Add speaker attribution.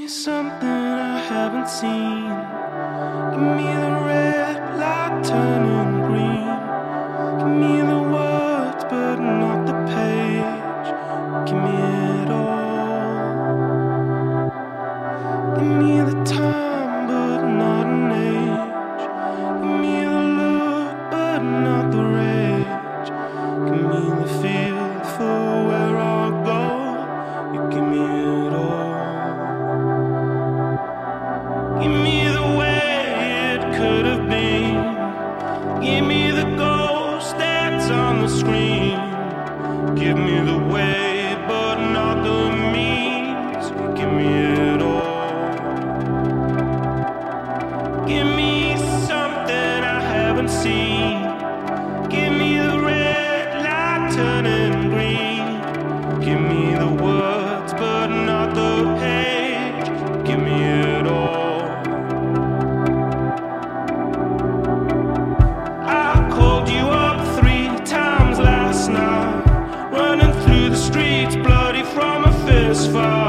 Speaker 1: me something I haven't seen. Give me the red light turning green. Give me the words but not the page. Give me it all. Give me the time but not an age. Give me the look but not the rage. Give me the feel for where I go. You give me it all. Give me the way it could have been. Give me the ghost that's on the screen. Give me the way but not the means. Give me it all. Give me something I haven't seen. Give me the red light turning green. Give me the words but not the page. Give me it all. I called you up 3 times last night, running through the streets bloody from a fist fight.